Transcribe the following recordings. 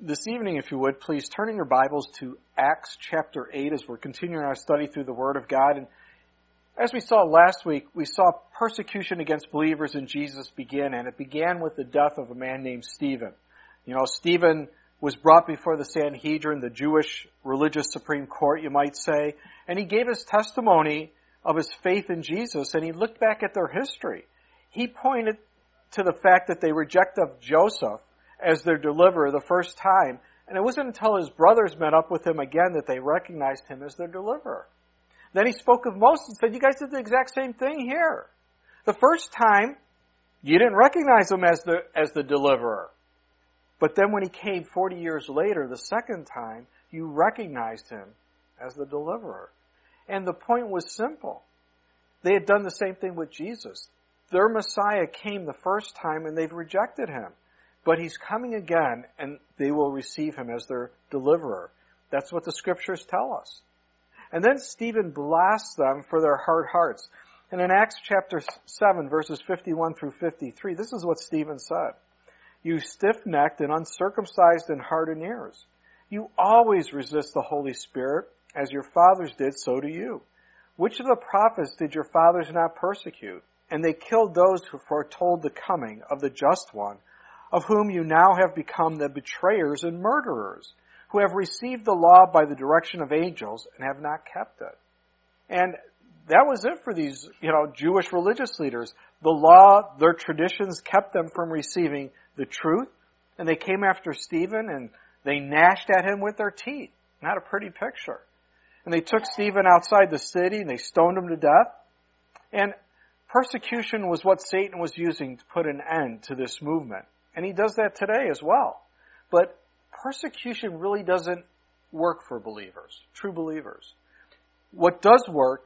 this evening, if you would, please turn in your Bibles to Acts chapter 8 as we're continuing our study through the Word of God. And as we saw last week, we saw persecution against believers in Jesus begin, and it began with the death of a man named Stephen. You know, Stephen was brought before the Sanhedrin, the Jewish religious Supreme Court, you might say, and he gave his testimony of his faith in Jesus, and he looked back at their history. He pointed to the fact that they rejected Joseph as their deliverer the first time, and it wasn't until his brothers met up with him again that they recognized him as their deliverer. Then he spoke of Moses and said, you guys did the exact same thing here. The first time, you didn't recognize him as the deliverer. But then when he came 40 years later, the second time, you recognized him as the deliverer. And the point was simple. They had done the same thing with Jesus. Their Messiah came the first time and they've rejected him. But he's coming again and they will receive him as their deliverer. That's what the scriptures tell us. And then Stephen blasts them for their hard hearts. And in Acts chapter 7, verses 51 through 53, this is what Stephen said. You stiff-necked and uncircumcised and hardened ears. You always resist the Holy Spirit, as your fathers did, so do you. Which of the prophets did your fathers not persecute? And they killed those who foretold the coming of the Just One, of whom you now have become the betrayers and murderers, who have received the law by the direction of angels and have not kept it. And that was it for these, Jewish religious leaders. The law, their traditions kept them from receiving the truth, and they came after Stephen and they gnashed at him with their teeth. Not a pretty picture. And they took Stephen outside the city and they stoned him to death. And persecution was what Satan was using to put an end to this movement. And he does that today as well. But persecution really doesn't work for believers, true believers. What does work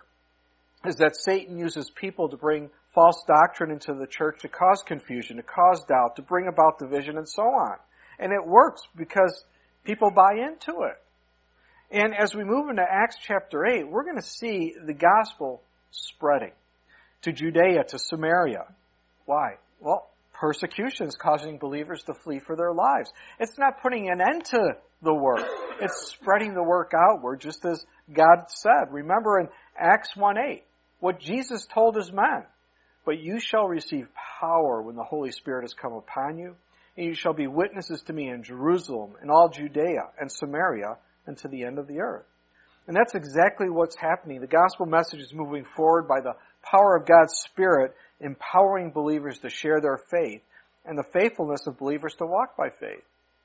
is that Satan uses people to bring false doctrine into the church to cause confusion, to cause doubt, to bring about division, and so on. And it works because people buy into it. And as we move into Acts chapter 8, we're going to see the gospel spreading to Judea, to Samaria. Why? Well, persecution is causing believers to flee for their lives. It's not putting an end to the work. It's spreading the work outward, just as God said. Remember in Acts 1:8, what Jesus told his men. But you shall receive power when the Holy Spirit has come upon you, and you shall be witnesses to me in Jerusalem, and all Judea and Samaria, and to the end of the earth. And that's exactly what's happening. The gospel message is moving forward by the power of God's Spirit, empowering believers to share their faith, and the faithfulness of believers to walk by faith.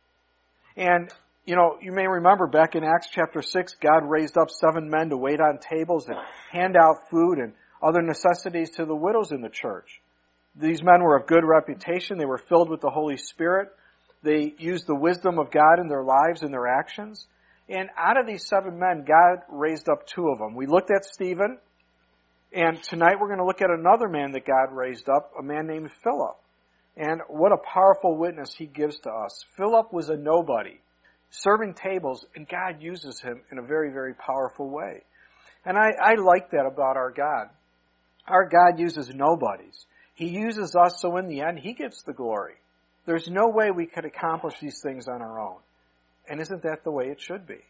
And, you may remember back in Acts chapter 6, God raised up 7 men to wait on tables and hand out food and other necessities to the widows in the church. These men were of good reputation. They were filled with the Holy Spirit. They used the wisdom of God in their lives and their actions. And out of these 7 men, God raised up 2 of them. We looked at Stephen, and tonight we're going to look at another man that God raised up, a man named Philip. And what a powerful witness he gives to us. Philip was a nobody, serving tables, and God uses him in a very, very powerful way. And I like that about our God. Our God uses nobodies. He uses us, so in the end, he gets the glory. There's no way we could accomplish these things on our own. And isn't that the way it should be?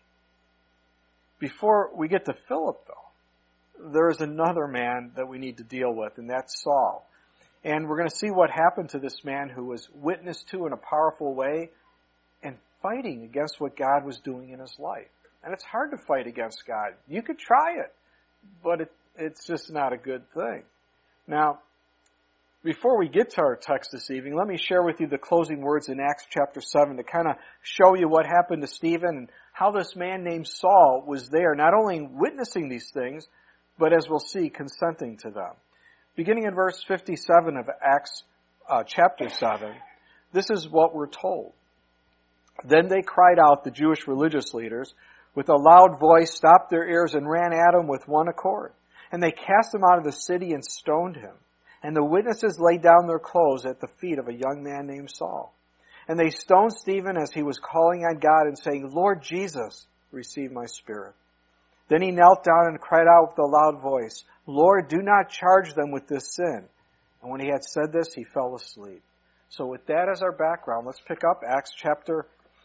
Before we get to Philip, though, there is another man that we need to deal with, and that's Saul. And we're going to see what happened to this man who was witnessed to in a powerful way and fighting against what God was doing in his life. And it's hard to fight against God. You could try it, but it's just not a good thing. Now, before we get to our text this evening, let me share with you the closing words in Acts chapter 7 to kind of show you what happened to Stephen and how this man named Saul was there, not only witnessing these things, but as we'll see, consenting to them. Beginning in verse 57 of Acts chapter 7, this is what we're told. Then they cried out, the Jewish religious leaders, with a loud voice, stopped their ears, and ran at him with one accord. And they cast him out of the city and stoned him. And the witnesses laid down their clothes at the feet of a young man named Saul. And they stoned Stephen as he was calling on God and saying, Lord Jesus, receive my spirit. Then he knelt down and cried out with a loud voice, Lord, do not charge them with this sin. And when he had said this, he fell asleep. So with that as our background, let's pick up Acts chapter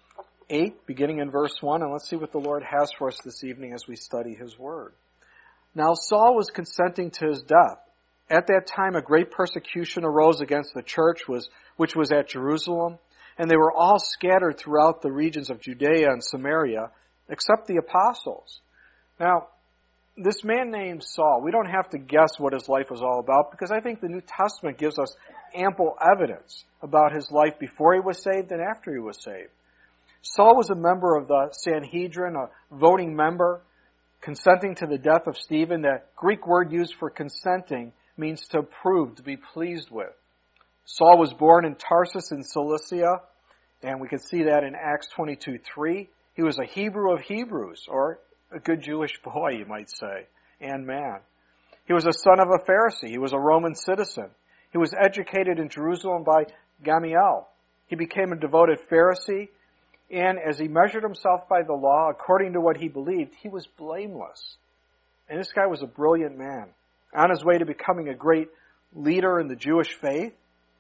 8, beginning in verse 1, and let's see what the Lord has for us this evening as we study His Word. Now Saul was consenting to his death. At that time a great persecution arose against the church, which was at Jerusalem, and they were all scattered throughout the regions of Judea and Samaria, except the apostles. Now, this man named Saul, we don't have to guess what his life was all about, because I think the New Testament gives us ample evidence about his life before he was saved and after he was saved. Saul was a member of the Sanhedrin, a voting member, consenting to the death of Stephen. The Greek word used for consenting means to approve, to be pleased with. Saul was born in Tarsus in Cilicia, and we can see that in Acts 22:3. He was a Hebrew of Hebrews, or a good Jewish boy, you might say, and man. He was a son of a Pharisee. He was a Roman citizen. He was educated in Jerusalem by Gamaliel. He became a devoted Pharisee, and as he measured himself by the law, according to what he believed, he was blameless. And this guy was a brilliant man, on his way to becoming a great leader in the Jewish faith.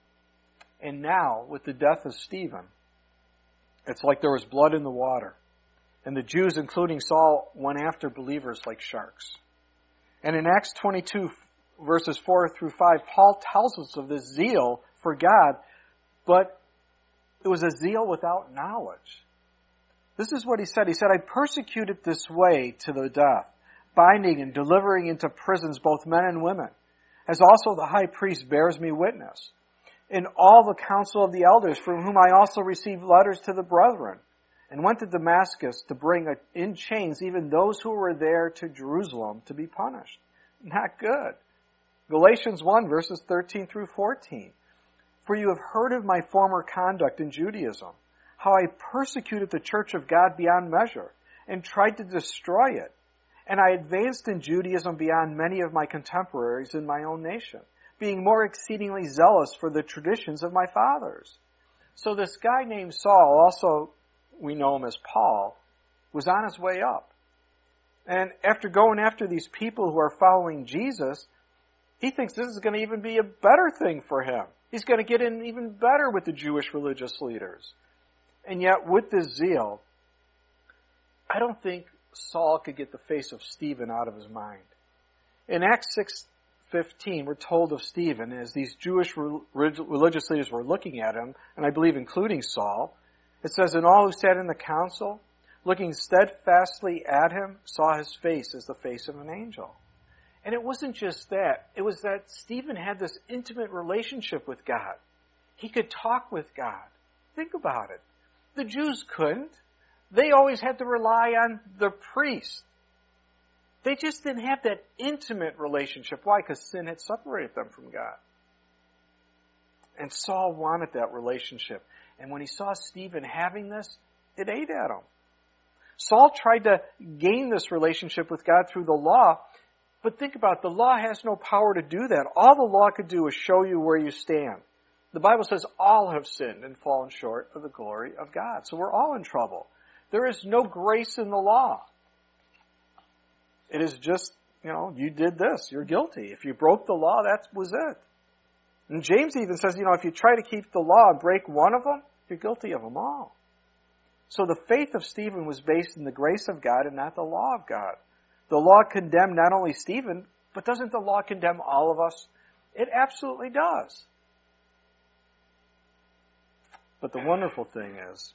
And now, with the death of Stephen, it's like there was blood in the water. And the Jews, including Saul, went after believers like sharks. And in Acts 22, verses 4 through 5, Paul tells us of this zeal for God, but it was a zeal without knowledge. This is what he said. He said, I persecuted this way to the death, binding and delivering into prisons both men and women, as also the high priest bears me witness. In all the council of the elders, from whom I also received letters to the brethren, and went to Damascus to bring in chains even those who were there to Jerusalem to be punished. Not good. Galatians 1, verses 13 through 14. For you have heard of my former conduct in Judaism, how I persecuted the church of God beyond measure, and tried to destroy it. And I advanced in Judaism beyond many of my contemporaries in my own nation, being more exceedingly zealous for the traditions of my fathers. So this guy named Saul, also we know him as Paul, was on his way up. And after going after these people who are following Jesus, he thinks this is going to even be a better thing for him. He's going to get in even better with the Jewish religious leaders. And yet, with this zeal, I don't think Saul could get the face of Stephen out of his mind. In Acts 6:15, we're told of Stephen, as these Jewish religious leaders were looking at him, and I believe including Saul, it says, and all who sat in the council, looking steadfastly at him, saw his face as the face of an angel. And it wasn't just that. It was that Stephen had this intimate relationship with God. He could talk with God. Think about it. The Jews couldn't. They always had to rely on the priest. They just didn't have that intimate relationship. Why? Because sin had separated them from God. And Saul wanted that relationship. And when he saw Stephen having this, it ate at him. Saul tried to gain this relationship with God through the law. But think about it, the law has no power to do that. All the law could do is show you where you stand. The Bible says all have sinned and fallen short of the glory of God. So we're all in trouble. There is no grace in the law. It is just, you did this, you're guilty. If you broke the law, that was it. And James even says, if you try to keep the law and break one of them, you're guilty of them all. So the faith of Stephen was based in the grace of God and not the law of God. The law condemned not only Stephen, but doesn't the law condemn all of us? It absolutely does. But the wonderful thing is,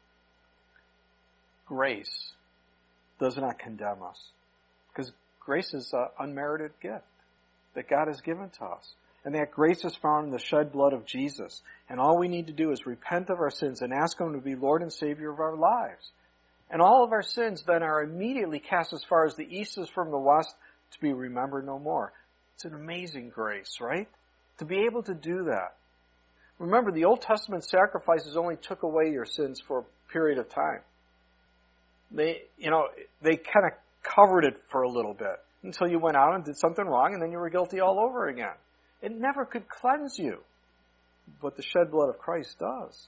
grace does not condemn us. Because grace is an unmerited gift that God has given to us. And that grace is found in the shed blood of Jesus. And all we need to do is repent of our sins and ask Him to be Lord and Savior of our lives. And all of our sins then are immediately cast as far as the east is from the west, to be remembered no more. It's an amazing grace, right? To be able to do that. Remember, the Old Testament sacrifices only took away your sins for a period of time. They kind of covered it for a little bit until you went out and did something wrong, and then you were guilty all over again. It never could cleanse you, but the shed blood of Christ does.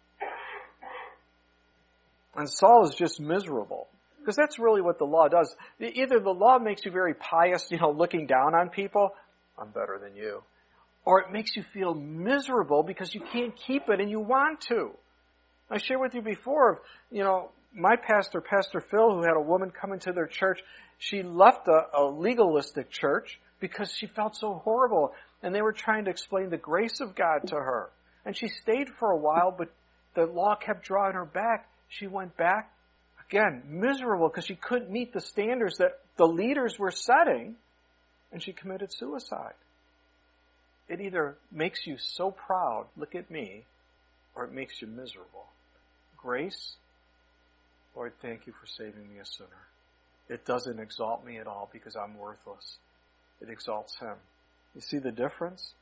And Saul is just miserable, because that's really what the law does. Either the law makes you very pious, looking down on people, I'm better than you, or it makes you feel miserable because you can't keep it and you want to. I shared with you before, my pastor, Pastor Phil, who had a woman come into their church, she left a legalistic church because she felt so horrible, and they were trying to explain the grace of God to her. And she stayed for a while, but the law kept drawing her back. She went back, again, miserable because she couldn't meet the standards that the leaders were setting, and she committed suicide. It either makes you so proud, look at me, or it makes you miserable. Grace, Lord, thank you for saving me a sinner. It doesn't exalt me at all because I'm worthless. It exalts him. You see the difference?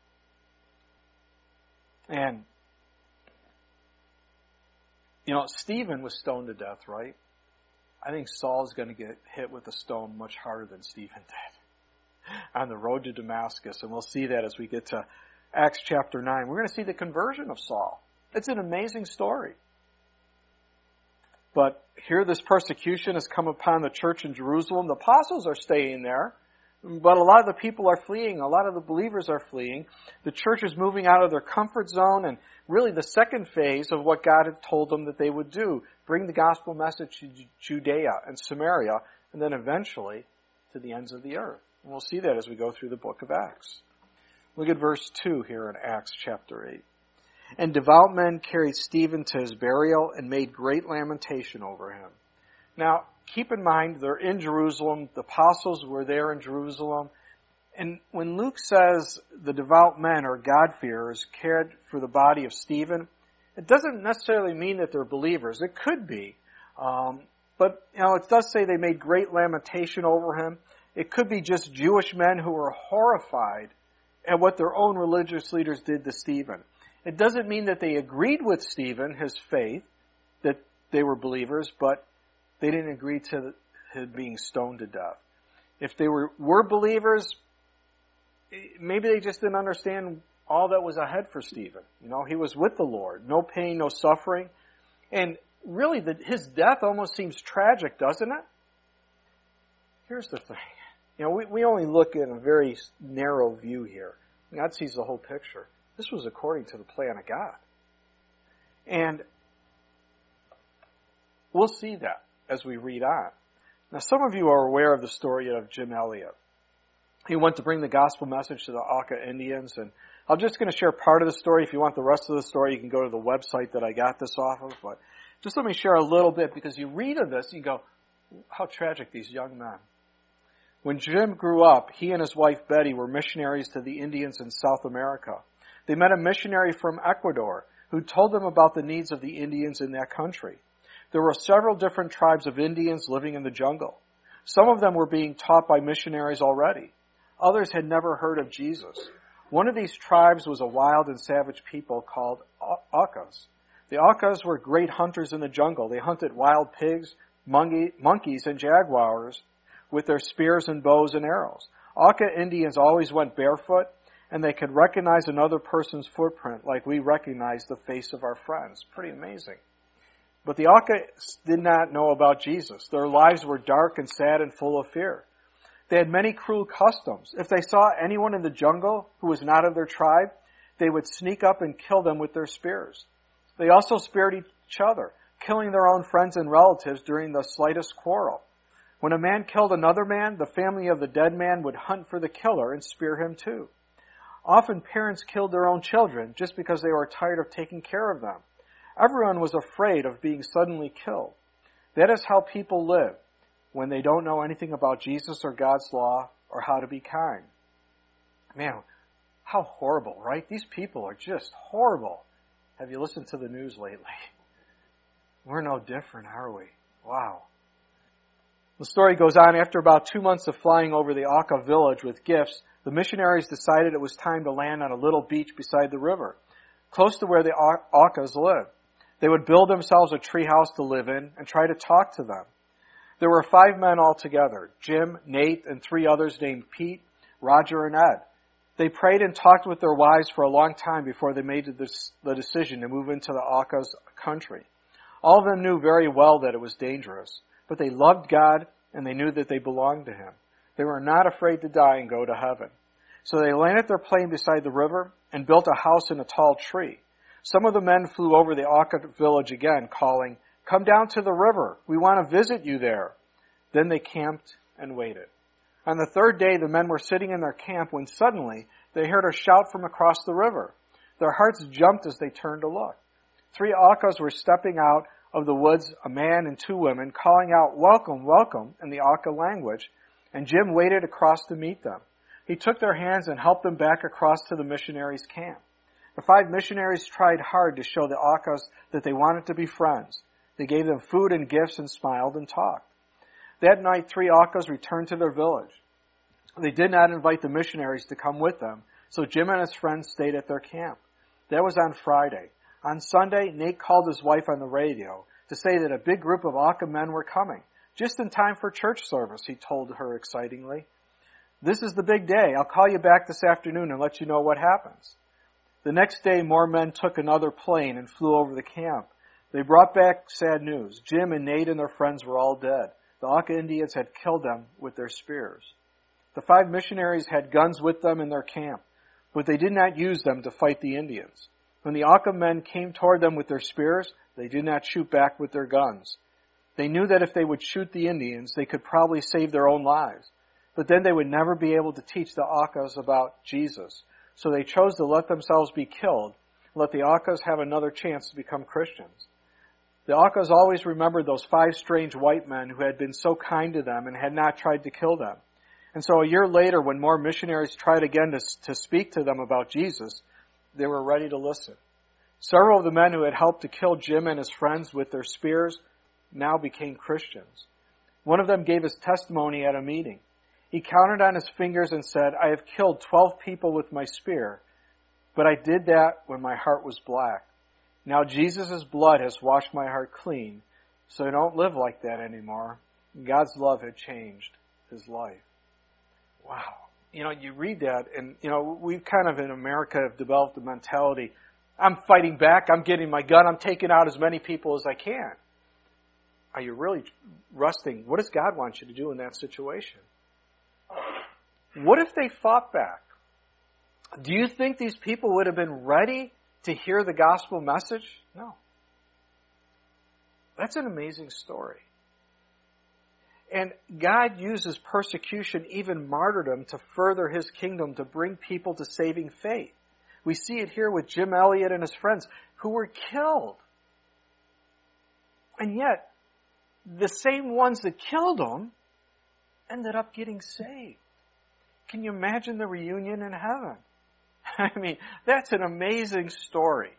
And, Stephen was stoned to death, right? I think Saul's going to get hit with a stone much harder than Stephen did on the road to Damascus. And we'll see that as we get to Acts chapter 9. We're going to see the conversion of Saul. It's an amazing story. But here this persecution has come upon the church in Jerusalem. The apostles are staying there, but a lot of the people are fleeing. A lot of the believers are fleeing. The church is moving out of their comfort zone, and really the second phase of what God had told them that they would do, bring the gospel message to Judea and Samaria, and then eventually to the ends of the earth. And we'll see that as we go through the book of Acts. Look at verse 2 here in Acts chapter 8. And devout men carried Stephen to his burial and made great lamentation over him. Now, keep in mind, they're in Jerusalem. The apostles were there in Jerusalem. And when Luke says the devout men or God-fearers cared for the body of Stephen, it doesn't necessarily mean that they're believers. It could be. But it does say they made great lamentation over him. It could be just Jewish men who were horrified at what their own religious leaders did to Stephen. It doesn't mean that they agreed with Stephen, his faith, that they were believers, but they didn't agree to him being stoned to death. If they were believers, maybe they just didn't understand all that was ahead for Stephen. He was with the Lord. No pain, no suffering. And really, his death almost seems tragic, doesn't it? Here's the thing. We only look at a very narrow view here. God sees the whole picture. This was according to the plan of God. And we'll see that as we read on. Now, some of you are aware of the story of Jim Elliot. He went to bring the gospel message to the Auca Indians, and I'm just going to share part of the story. If you want the rest of the story, you can go to the website that I got this off of, but just let me share a little bit, because you read of this and you go, how tragic, these young men. When Jim grew up, he and his wife Betty were missionaries to the Indians in South America. They met a missionary from Ecuador who told them about the needs of the Indians in that country. There were several different tribes of Indians living in the jungle. Some of them were being taught by missionaries already. Others had never heard of Jesus. One of these tribes was a wild and savage people called Aucas. The Aucas were great hunters in the jungle. They hunted wild pigs, monkeys, and jaguars with their spears and bows and arrows. Auca Indians always went barefoot, and they could recognize another person's footprint like we recognize the face of our friends. Pretty amazing. But the Aucas did not know about Jesus. Their lives were dark and sad and full of fear. They had many cruel customs. If they saw anyone in the jungle who was not of their tribe, they would sneak up and kill them with their spears. They also spared each other, killing their own friends and relatives during the slightest quarrel. When a man killed another man, the family of the dead man would hunt for the killer and spear him too. Often parents killed their own children just because they were tired of taking care of them. Everyone was afraid of being suddenly killed. That is how people live when they don't know anything about Jesus or God's law or how to be kind. Man, how horrible, right? These people are just horrible. Have you listened to the news lately? We're no different, are we? Wow. The story goes on. After about 2 months of flying over the Auca village with gifts, the missionaries decided it was time to land on a little beach beside the river, close to where the Aucas lived. They would build themselves a treehouse to live in and try to talk to them. There were 5 men altogether, Jim, Nate, and 3 others named Pete, Roger, and Ed. They prayed and talked with their wives for a long time before they made the decision to move into the Aucas country. All of them knew very well that it was dangerous, but they loved God and they knew that they belonged to Him. They were not afraid to die and go to heaven. So they landed their plane beside the river and built a house in a tall tree. Some of the men flew over the Aka village again, calling, "Come down to the river. We want to visit you there." Then they camped and waited. On the third day, the men were sitting in their camp when suddenly they heard a shout from across the river. Their hearts jumped as they turned to look. 3 Akas were stepping out of the woods, a man and 2 women, calling out, "Welcome, welcome," in the Aka language, and Jim waded across to meet them. He took their hands and helped them back across to the missionaries' camp. The 5 missionaries tried hard to show the Akas that they wanted to be friends. They gave them food and gifts and smiled and talked. That night, 3 Akas returned to their village. They did not invite the missionaries to come with them, so Jim and his friends stayed at their camp. That was on Friday. On Sunday, Nate called his wife on the radio to say that a big group of Aka men were coming. Just in time for church service, he told her excitingly. "This is the big day. I'll call you back this afternoon and let you know what happens." The next day, more men took another plane and flew over the camp. They brought back sad news. Jim and Nate and their friends were all dead. The Aka Indians had killed them with their spears. The 5 missionaries had guns with them in their camp, but they did not use them to fight the Indians. When the Aka men came toward them with their spears, they did not shoot back with their guns. They knew that if they would shoot the Indians, they could probably save their own lives. But then they would never be able to teach the Akas about Jesus. So they chose to let themselves be killed, let the Akas have another chance to become Christians. The Akas always remembered those 5 strange white men who had been so kind to them and had not tried to kill them. And so a year later, when more missionaries tried again to speak to them about Jesus, they were ready to listen. Several of the men who had helped to kill Jim and his friends with their spears now became Christians. One of them gave his testimony at a meeting. He counted on his fingers and said, "I have killed 12 people with my spear, but I did that when my heart was black. Now Jesus' blood has washed my heart clean, so I don't live like that anymore." God's love had changed his life. Wow. You read that, and, we've kind of in America have developed a mentality, I'm fighting back, I'm getting my gun, I'm taking out as many people as I can. Are you really resting? What does God want you to do in that situation? What if they fought back? Do you think these people would have been ready to hear the gospel message? No. That's an amazing story. And God uses persecution, even martyrdom, to further his kingdom, to bring people to saving faith. We see it here with Jim Elliot and his friends who were killed. And yet, the same ones that killed them ended up getting saved. Can you imagine the reunion in heaven? I mean, that's an amazing story.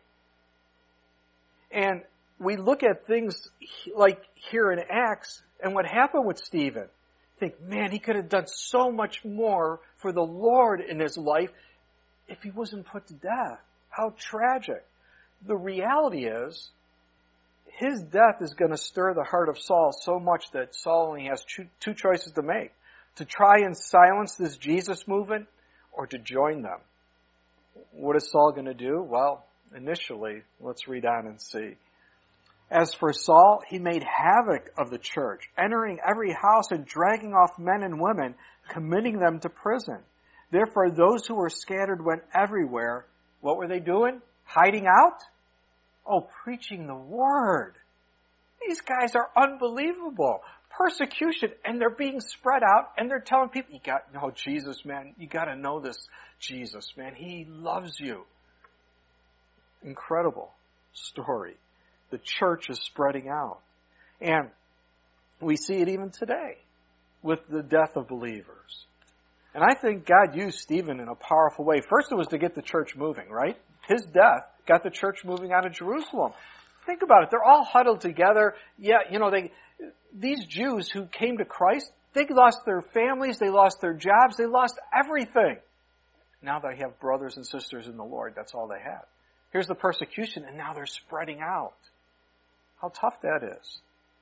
And we look at things like here in Acts and what happened with Stephen. Think, man, he could have done so much more for the Lord in his life if he wasn't put to death. How tragic. The reality is, his death is going to stir the heart of Saul so much that Saul only has 2 choices to make. To try and silence this Jesus movement or to join them. What is Saul going to do? Well, initially, let's read on and see. As for Saul, he made havoc of the church, entering every house and dragging off men and women, committing them to prison. Therefore, those who were scattered went everywhere. What were they doing? Hiding out? Oh, preaching the word. These guys are unbelievable. Persecution, and they're being spread out, and they're telling people, Jesus, man, you got to know this Jesus, man. He loves you. Incredible story. The church is spreading out. And we see it even today with the death of believers. And I think God used Stephen in a powerful way. First, it was to get the church moving, right? His death got the church moving out of Jerusalem. Think about it. They're all huddled together. Yeah, these Jews who came to Christ, they lost their families, they lost their jobs, they lost everything. Now they have brothers and sisters in the Lord. That's all they have. Here's the persecution, and now they're spreading out. How tough that is.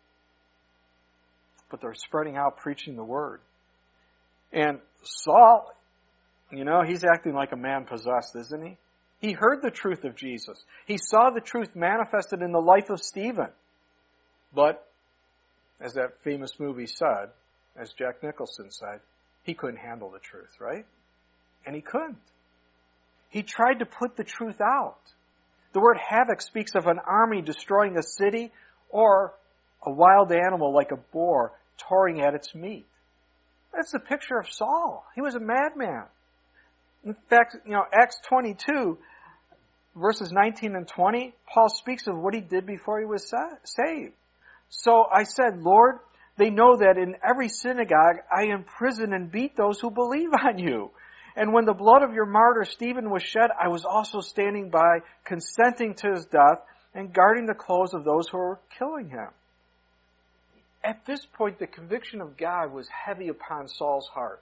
But they're spreading out, preaching the word. And Saul, he's acting like a man possessed, isn't he? He heard the truth of Jesus. He saw the truth manifested in the life of Stephen. But, as that famous movie said, as Jack Nicholson said, he couldn't handle the truth, right? And he couldn't. He tried to put the truth out. The word havoc speaks of an army destroying a city or a wild animal like a boar tearing at its meat. That's the picture of Saul. He was a madman. In fact, Acts 22, verses 19 and 20, Paul speaks of what he did before he was saved. So I said, Lord, they know that in every synagogue I imprison and beat those who believe on you. And when the blood of your martyr Stephen was shed, I was also standing by, consenting to his death and guarding the clothes of those who were killing him. At this point, the conviction of God was heavy upon Saul's heart.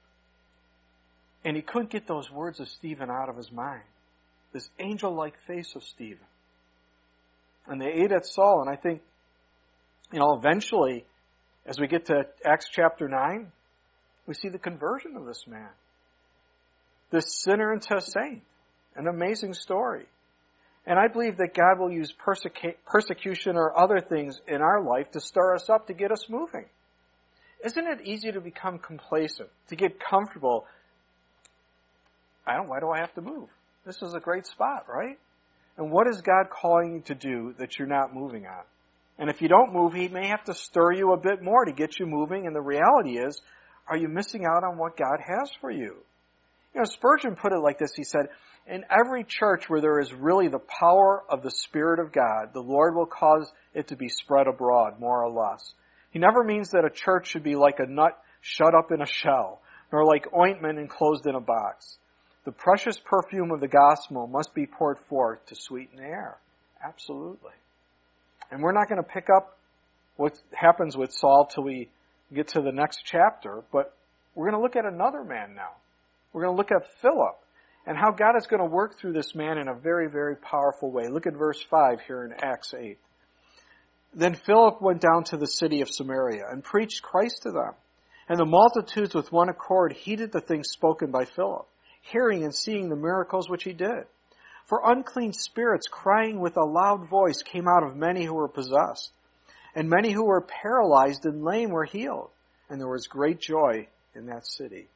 And he couldn't get those words of Stephen out of his mind. This angel-like face of Stephen. And they ate at Saul, and I think, eventually, as we get to Acts chapter 9, we see the conversion of this man. This sinner into a saint. An amazing story. And I believe that God will use persecution or other things in our life to stir us up, to get us moving. Isn't it easy to become complacent, to get comfortable? Why do I have to move? This is a great spot, right? And what is God calling you to do that you're not moving on? And if you don't move, He may have to stir you a bit more to get you moving. And the reality is, are you missing out on what God has for you? Spurgeon put it like this. He said, in every church where there is really the power of the Spirit of God, the Lord will cause it to be spread abroad, more or less. He never means that a church should be like a nut shut up in a shell, nor like ointment enclosed in a box. The precious perfume of the gospel must be poured forth to sweeten the air. Absolutely. And we're not going to pick up what happens with Saul till we get to the next chapter, but we're going to look at another man now. We're going to look at Philip and how God is going to work through this man in a very, very powerful way. Look at verse 5 here in Acts 8. Then Philip went down to the city of Samaria and preached Christ to them. And the multitudes with one accord heeded the things spoken by Philip, hearing and seeing the miracles which he did. For unclean spirits, crying with a loud voice, came out of many who were possessed. And many who were paralyzed and lame were healed. And there was great joy in that city.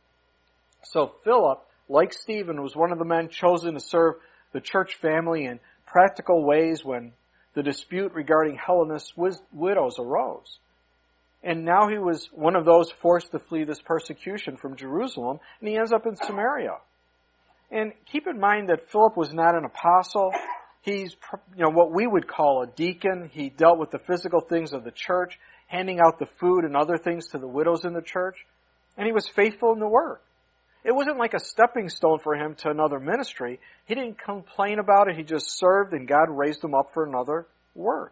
So Philip, like Stephen, was one of the men chosen to serve the church family in practical ways when the dispute regarding Hellenist widows arose. And now he was one of those forced to flee this persecution from Jerusalem, and he ends up in Samaria. And keep in mind that Philip was not an apostle. He's, what we would call a deacon. He dealt with the physical things of the church, handing out the food and other things to the widows in the church. And he was faithful in the work. It wasn't like a stepping stone for him to another ministry. He didn't complain about it. He just served, and God raised him up for another work.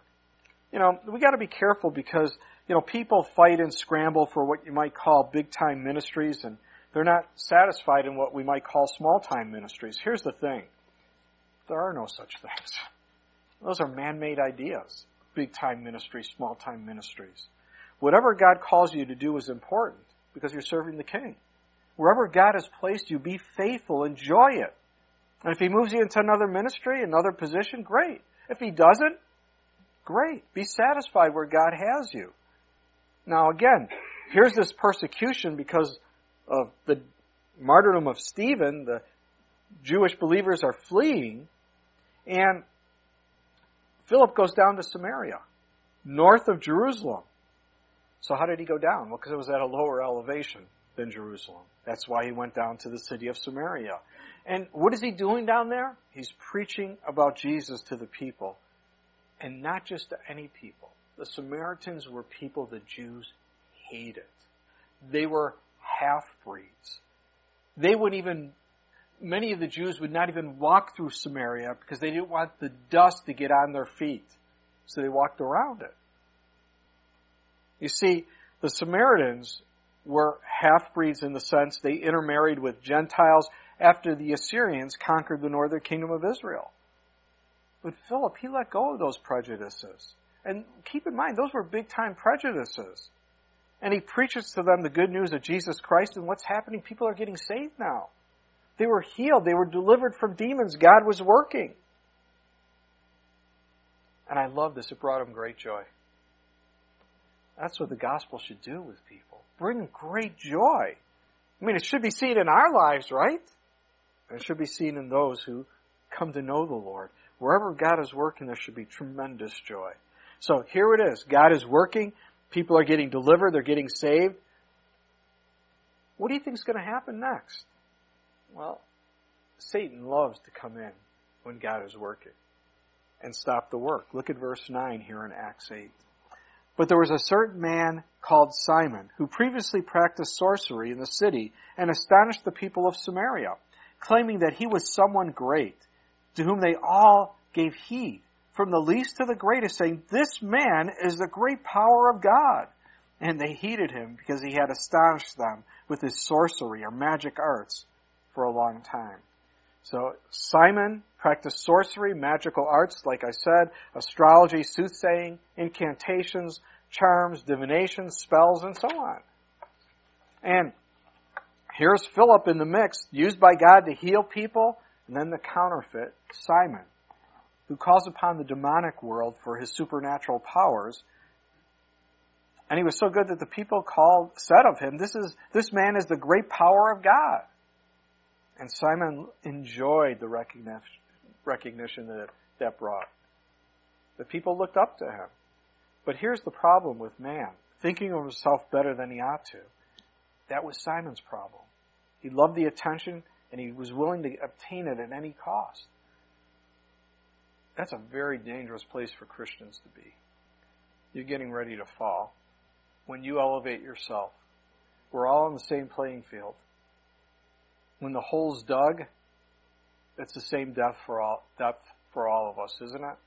We got to be careful because, people fight and scramble for what you might call big-time ministries, and they're not satisfied in what we might call small-time ministries. Here's the thing. There are no such things. Those are man-made ideas. Big-time ministries, small-time ministries. Whatever God calls you to do is important because you're serving the King. Wherever God has placed you, be faithful, enjoy it. And if He moves you into another ministry, another position, great. If He doesn't, great. Be satisfied where God has you. Now again, here's this persecution because of the martyrdom of Stephen. The Jewish believers are fleeing, and Philip goes down to Samaria, north of Jerusalem. So how did he go down? Well, because it was at a lower elevation than Jerusalem. That's why he went down to the city of Samaria. And what is he doing down there? He's preaching about Jesus to the people. And not just to any people. The Samaritans were people the Jews hated. They were half-breeds. Many of the Jews would not even walk through Samaria because they didn't want the dust to get on their feet. So they walked around it. You see, the Samaritans were half-breeds in the sense they intermarried with Gentiles after the Assyrians conquered the northern kingdom of Israel. But Philip, he let go of those prejudices. And keep in mind, those were big-time prejudices. And he preaches to them the good news of Jesus Christ, and what's happening? People are getting saved now. They were healed. They were delivered from demons. God was working. And I love this. It brought him great joy. That's what the gospel should do with people. Bring great joy. It should be seen in our lives, right? It should be seen in those who come to know the Lord. Wherever God is working, there should be tremendous joy. So here it is. God is working. People are getting delivered. They're getting saved. What do you think is going to happen next? Well, Satan loves to come in when God is working and stop the work. Look at verse 9 here in Acts 8. But there was a certain man called Simon, who previously practiced sorcery in the city and astonished the people of Samaria, claiming that he was someone great, to whom they all gave heed, from the least to the greatest, saying, "This man is the great power of God." And they heeded him because he had astonished them with his sorcery or magic arts for a long time. So Simon practiced sorcery, magical arts, like I said, astrology, soothsaying, incantations, charms, divination, spells, and so on. And here's Philip in the mix, used by God to heal people, and then the counterfeit, Simon, who calls upon the demonic world for his supernatural powers. And he was so good that the people said of him, this man is the great power of God. And Simon enjoyed the recognition that brought. The people looked up to him. But here's the problem with man, thinking of himself better than he ought to. That was Simon's problem. He loved the attention, and he was willing to obtain it at any cost. That's a very dangerous place for Christians to be. You're getting ready to fall. When you elevate yourself, we're all on the same playing field. When the hole's dug, it's the same depth for all of us, isn't it?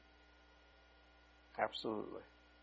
Absolutely.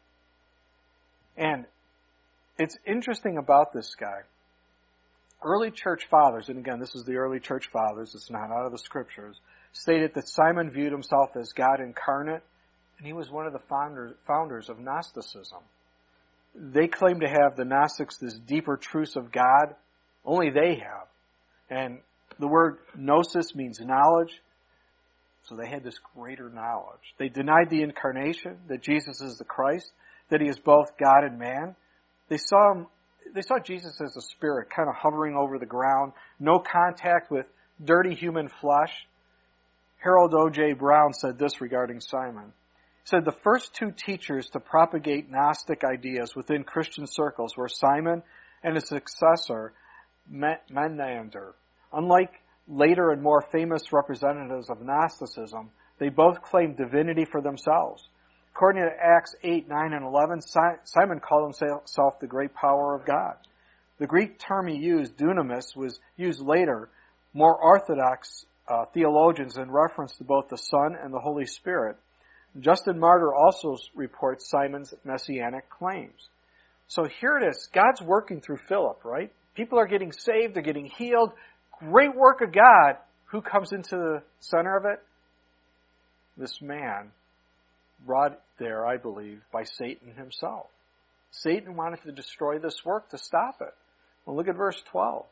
And it's interesting about this guy. Early church fathers, and again, this is the early church fathers, it's not out of the scriptures, stated that Simon viewed himself as God incarnate, and he was one of the founders of Gnosticism. They claim to have, the Gnostics, this deeper truths of God. Only they have. And the word gnosis means knowledge. So they had this greater knowledge. They denied the incarnation, that Jesus is the Christ, that he is both God and man. They saw Jesus as a spirit, kind of hovering over the ground, no contact with dirty human flesh. Harold O.J. Brown said this regarding Simon. He said, the first two teachers to propagate Gnostic ideas within Christian circles were Simon and his successor, Menander. Unlike later and more famous representatives of Gnosticism, they both claimed divinity for themselves. According to Acts 8, 9, and 11, Simon called himself the great power of God. The Greek term he used, dunamis, was used later, more orthodox theologians in reference to both the Son and the Holy Spirit. Justin Martyr also reports Simon's messianic claims. So here it is. God's working through Philip, right? People are getting saved. They're getting healed. Great work of God. Who comes into the center of it? This man, brought there, I believe, by Satan himself. Satan wanted to destroy this work to stop it. Well, look at verse 12.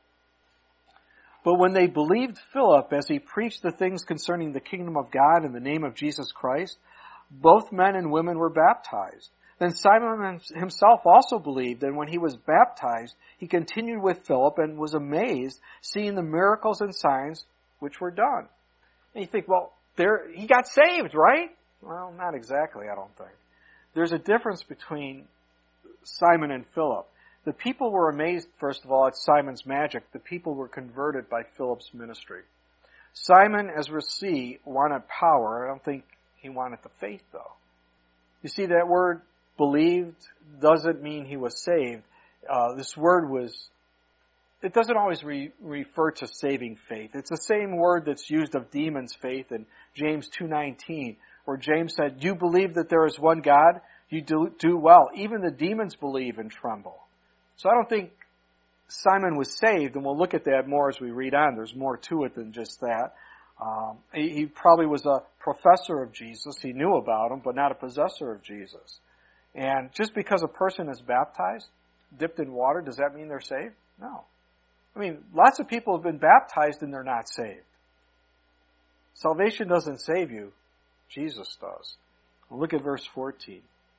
But when they believed Philip as he preached the things concerning the kingdom of God in the name of Jesus Christ, both men and women were baptized. Then Simon himself also believed, and when he was baptized, he continued with Philip and was amazed, seeing the miracles and signs which were done. And you think, well, he got saved, right? Well, not exactly, I don't think. There's a difference between Simon and Philip. The people were amazed, first of all, at Simon's magic. The people were converted by Philip's ministry. Simon, as we'll see, wanted power. I don't think he wanted the faith, though. You see, that word believed doesn't mean he was saved. This word it doesn't always refer to saving faith. It's the same word that's used of demons' faith in James 2:19, where James said, you believe that there is one God, you do well. Even the demons believe and tremble. So I don't think Simon was saved, and we'll look at that more as we read on. There's more to it than just that. He probably was a professor of Jesus. He knew about him, but not a possessor of Jesus. And just because a person is baptized, dipped in water, does that mean they're saved? No. I mean, lots of people have been baptized and they're not saved. Salvation doesn't save you. Jesus does. Well, look at verse 14.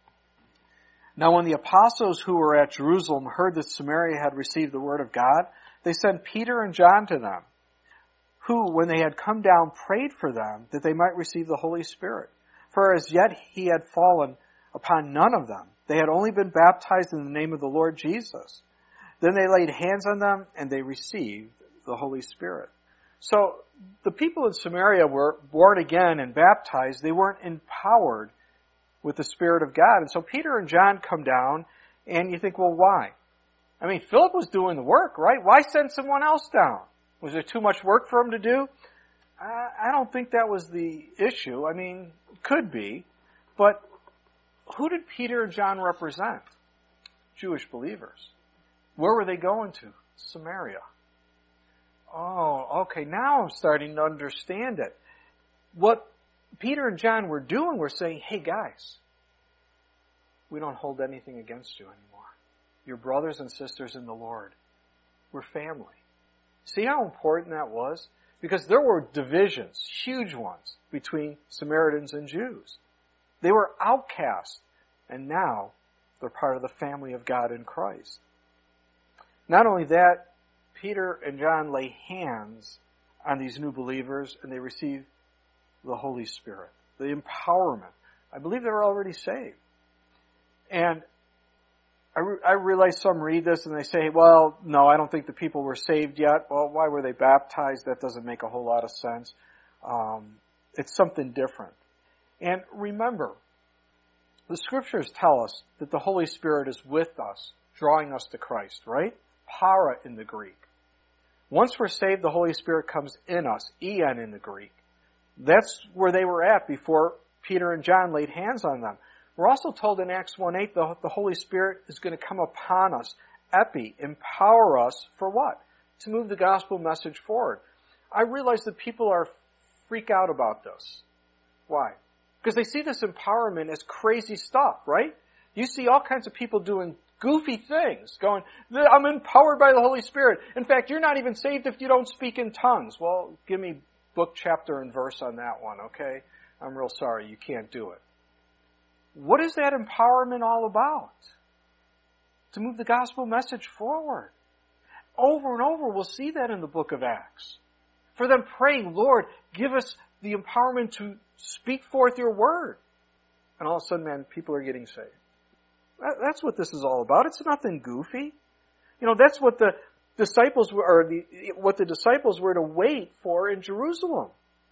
Now when the apostles who were at Jerusalem heard that Samaria had received the word of God, they sent Peter and John to them, who, when they had come down, prayed for them that they might receive the Holy Spirit. For as yet he had fallen upon none of them. They had only been baptized in the name of the Lord Jesus. Then they laid hands on them, and they received the Holy Spirit. So the people in Samaria were born again and baptized. They weren't empowered with the Spirit of God. And so Peter and John come down, and you think, well, why? I mean, Philip was doing the work, right? Why send someone else down? Was there too much work for him to do? I don't think that was the issue. I mean, could be. But who did Peter and John represent? Jewish believers. Where were they going to? Samaria. Oh, okay, now I'm starting to understand it. What Peter and John were doing were saying, hey guys, we don't hold anything against you anymore. You're brothers and sisters in the Lord. We're family. See how important that was? Because there were divisions, huge ones, between Samaritans and Jews. They were outcasts, and now they're part of the family of God in Christ. Not only that, Peter and John lay hands on these new believers, and they receive the Holy Spirit, the empowerment. I believe they were already saved. And I realize some read this and they say, well, no, I don't think the people were saved yet. Well, why were they baptized? That doesn't make a whole lot of sense. It's something different. And remember, the Scriptures tell us that the Holy Spirit is with us, drawing us to Christ, right? Para in the Greek. Once we're saved, the Holy Spirit comes in us, en in the Greek. That's where they were at before Peter and John laid hands on them. We're also told in Acts 1:8 the Holy Spirit is going to come upon us, empower us for what? To move the gospel message forward. I realize that people are freak out about this. Why? Because they see this empowerment as crazy stuff, right? You see all kinds of people doing goofy things, going, I'm empowered by the Holy Spirit. In fact, you're not even saved if you don't speak in tongues. Well, give me book, chapter, and verse on that one, okay? I'm real sorry, you can't do it. What is that empowerment all about? To move the gospel message forward. Over and over, we'll see that in the book of Acts. For them praying, Lord, give us the empowerment to speak forth your word. And all of a sudden, man, people are getting saved. That's what this is all about. It's nothing goofy. You know, that's what the disciples were, or what the disciples were to wait for in Jerusalem.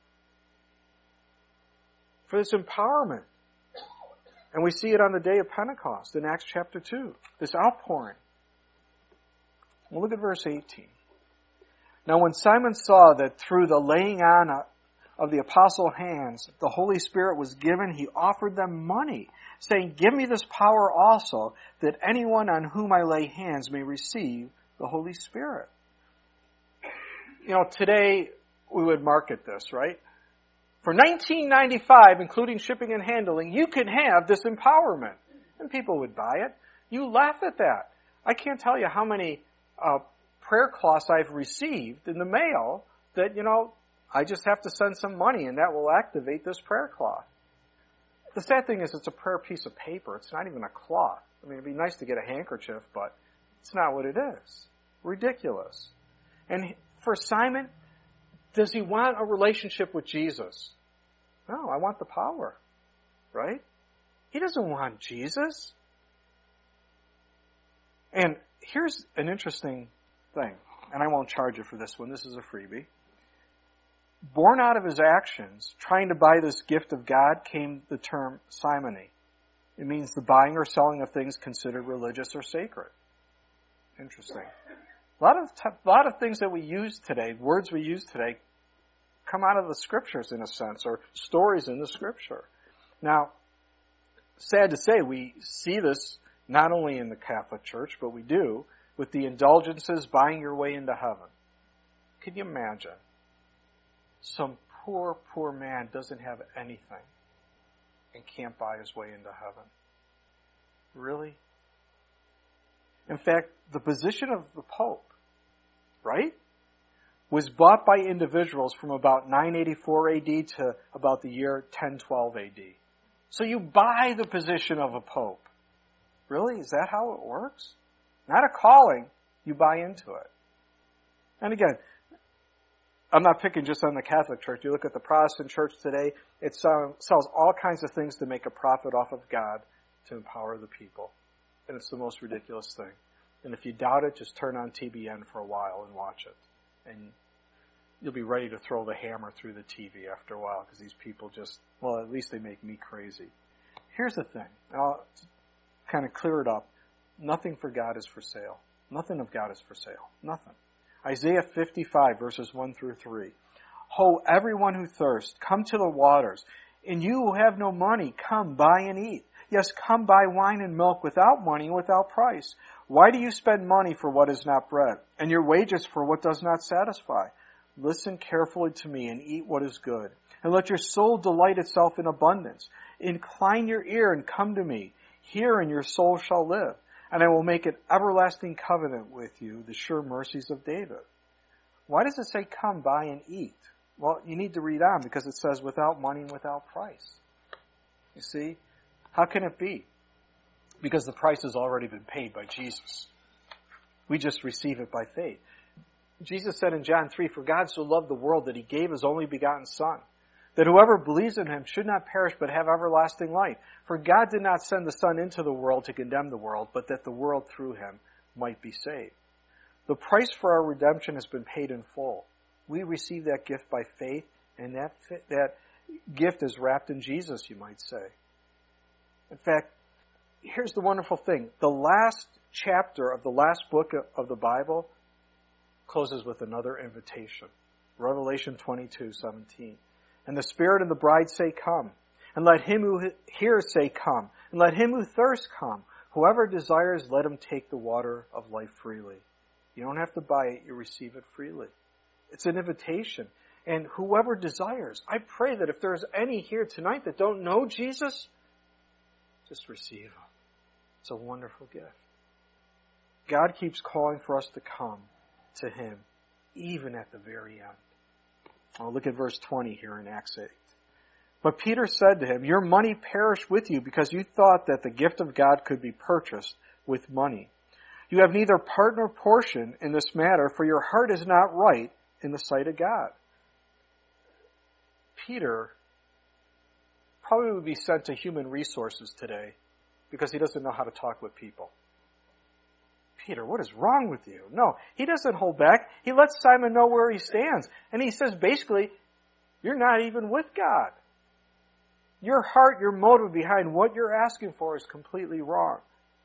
For this empowerment. And we see it on the day of Pentecost in Acts chapter 2. This outpouring. Well, look at verse 18. Now when Simon saw that through the laying on of the apostle hands, the Holy Spirit was given, he offered them money, saying, give me this power also, that anyone on whom I lay hands may receive the Holy Spirit. You know, today we would market this, right? For $19.95, including shipping and handling, you can have this empowerment. And people would buy it. You laugh at that. I can't tell you how many prayer cloths I've received in the mail that, you know, I just have to send some money and that will activate this prayer cloth. The sad thing is it's a prayer piece of paper. It's not even a cloth. I mean, it'd be nice to get a handkerchief, but it's not what it is. Ridiculous. And for Simon, does he want a relationship with Jesus? No, I want the power, right? He doesn't want Jesus. And here's an interesting thing, and I won't charge you for this one. This is a freebie. Born out of his actions, trying to buy this gift of God, came the term simony. It means the buying or selling of things considered religious or sacred. Interesting. A lot of things that we use today, words we use today, come out of the Scriptures in a sense, or stories in the Scripture. Now, sad to say, we see this not only in the Catholic Church, but we do with the indulgences buying your way into heaven. Can you imagine? Some poor, poor man doesn't have anything and can't buy his way into heaven. Really? In fact, the position of the Pope, right, was bought by individuals from about 984 AD to about the year 1012 AD. So you buy the position of a Pope. Really? Is that how it works? Not a calling. You buy into it. And again, I'm not picking just on the Catholic Church. You look at the Protestant Church today, it sells all kinds of things to make a profit off of God to empower the people. And it's the most ridiculous thing. And if you doubt it, just turn on TBN for a while and watch it. And you'll be ready to throw the hammer through the TV after a while because these people just, well, at least they make me crazy. Here's the thing. I'll kind of clear it up. Nothing for God is for sale. Nothing of God is for sale. Nothing. Isaiah 55, verses 1 through 3. Ho, everyone who thirsts, come to the waters. And you who have no money, come, buy and eat. Yes, come buy wine and milk without money and without price. Why do you spend money for what is not bread, and your wages for what does not satisfy? Listen carefully to me and eat what is good, and let your soul delight itself in abundance. Incline your ear and come to me. Hear, and your soul shall live. And I will make an everlasting covenant with you, the sure mercies of David. Why does it say, come, buy and eat? Well, you need to read on because it says without money and without price. You see? How can it be? Because the price has already been paid by Jesus. We just receive it by faith. Jesus said in John 3, for God so loved the world that he gave his only begotten Son, that whoever believes in him should not perish but have everlasting life. For God did not send the Son into the world to condemn the world, but that the world through him might be saved. The price for our redemption has been paid in full. We receive that gift by faith, and that gift is wrapped in Jesus, you might say. In fact, here's the wonderful thing. The last chapter of the last book of the Bible closes with another invitation. Revelation 22:17. And the Spirit and the bride say, come. And let him who hears say, come. And let him who thirsts come. Whoever desires, let him take the water of life freely. You don't have to buy it, you receive it freely. It's an invitation. And whoever desires, I pray that if there's any here tonight that don't know Jesus, just receive him. It's a wonderful gift. God keeps calling for us to come to him, even at the very end. I'll look at verse 20 here in Acts 8. But Peter said to him, your money perished with you because you thought that the gift of God could be purchased with money. You have neither part nor portion in this matter, for your heart is not right in the sight of God. Peter probably would be sent to human resources today because he doesn't know how to talk with people. Peter, what is wrong with you? No, he doesn't hold back. He lets Simon know where he stands. And he says, basically, you're not even with God. Your heart, your motive behind what you're asking for is completely wrong.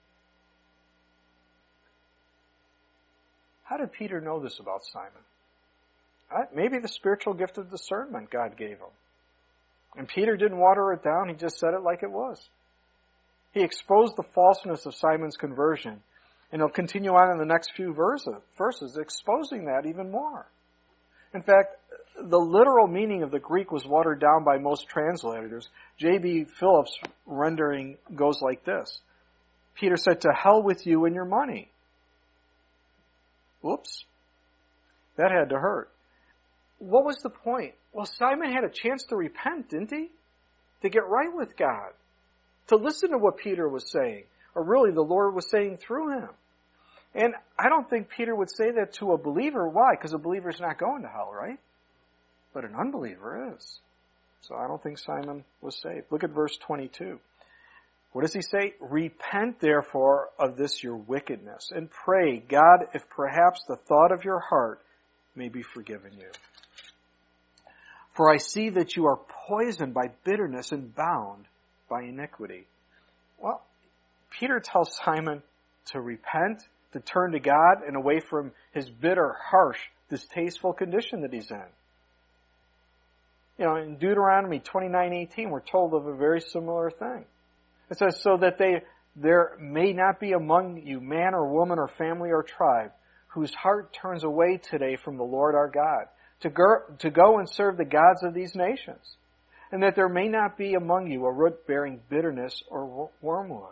How did Peter know this about Simon? Maybe the spiritual gift of discernment God gave him. And Peter didn't water it down. He just said it like it was. He exposed the falseness of Simon's conversion. And he'll continue on in the next few verses, exposing that even more. In fact, the literal meaning of the Greek was watered down by most translators. J.B. Phillips' rendering goes like this. Peter said, to hell with you and your money. Whoops. That had to hurt. What was the point? Well, Simon had a chance to repent, didn't he? To get right with God. To listen to what Peter was saying. Or really the Lord was saying through him. And I don't think Peter would say that to a believer. Why? Because a believer is not going to hell, right? But an unbeliever is. So I don't think Simon was saved. Look at verse 22. What does he say? Repent therefore of this your wickedness, and pray God if perhaps the thought of your heart may be forgiven you. For I see that you are poisoned by bitterness and bound by iniquity. Well, Peter tells Simon to repent, to turn to God and away from his bitter, harsh, distasteful condition that he's in. You know, in Deuteronomy 29:18, we're told of a very similar thing. It says, so that there may not be among you man or woman or family or tribe whose heart turns away today from the Lord our God, to go and serve the gods of these nations, and that there may not be among you a root bearing bitterness or wormwood.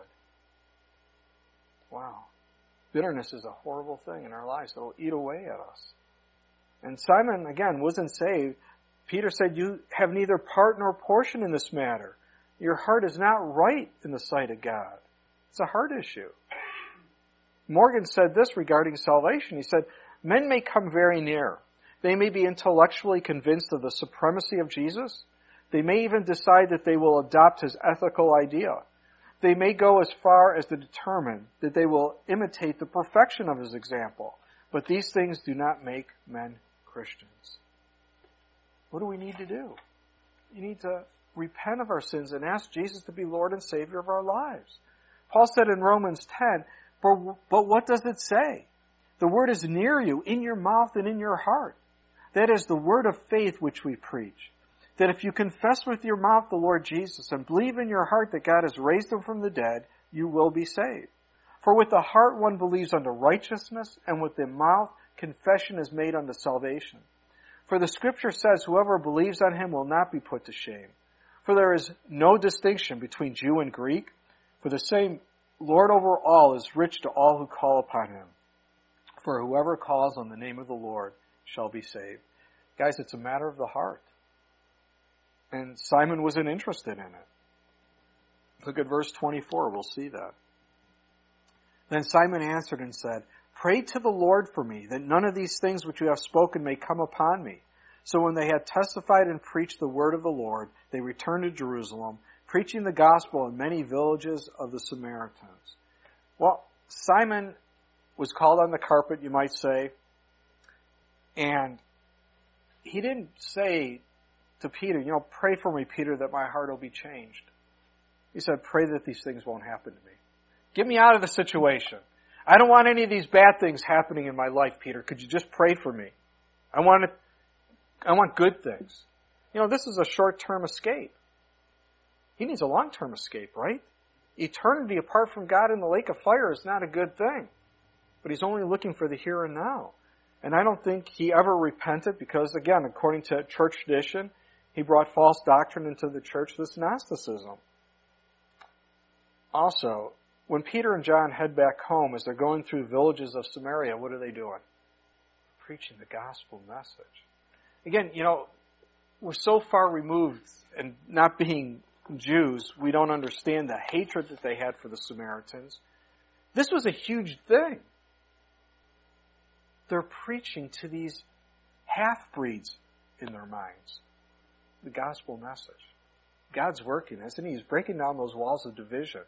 Wow. Bitterness is a horrible thing in our lives. It'll eat away at us. And Simon, again, wasn't saved. Peter said, you have neither part nor portion in this matter. Your heart is not right in the sight of God. It's a heart issue. Morgan said this regarding salvation. He said, men may come very near. They may be intellectually convinced of the supremacy of Jesus. They may even decide that they will adopt his ethical idea. They may go as far as to determine that they will imitate the perfection of his example. But these things do not make men Christians. What do we need to do? You need to repent of our sins and ask Jesus to be Lord and Savior of our lives. Paul said in Romans 10, but what does it say? The word is near you, in your mouth and in your heart. That is the word of faith which we preach. That if you confess with your mouth the Lord Jesus and believe in your heart that God has raised him from the dead, you will be saved. For with the heart one believes unto righteousness, and with the mouth confession is made unto salvation. For the Scripture says, whoever believes on him will not be put to shame. For there is no distinction between Jew and Greek, for the same Lord over all is rich to all who call upon him. For whoever calls on the name of the Lord shall be saved. Guys, it's a matter of the heart. And Simon wasn't interested in it. Look at verse 24, we'll see that. Then Simon answered and said, Pray to the Lord for me, that none of these things which you have spoken may come upon me. So when they had testified and preached the word of the Lord, they returned to Jerusalem, preaching the gospel in many villages of the Samaritans. Well, Simon was called on the carpet, you might say, and he didn't say to Peter, pray for me, Peter, that my heart will be changed. He said, pray that these things won't happen to me. Get me out of the situation. I don't want any of these bad things happening in my life, Peter. Could you just pray for me? I want good things. This is a short-term escape. He needs a long-term escape, right? Eternity apart from God in the lake of fire is not a good thing. But he's only looking for the here and now. And I don't think he ever repented because, again, according to church tradition, he brought false doctrine into the church, this Gnosticism. Also, when Peter and John head back home, as they're going through villages of Samaria, what are they doing? Preaching the gospel message. Again, we're so far removed and not being Jews, we don't understand the hatred that they had for the Samaritans. This was a huge thing. They're preaching to these half-breeds in their minds the gospel message. God's working, isn't he? He's breaking down those walls of division.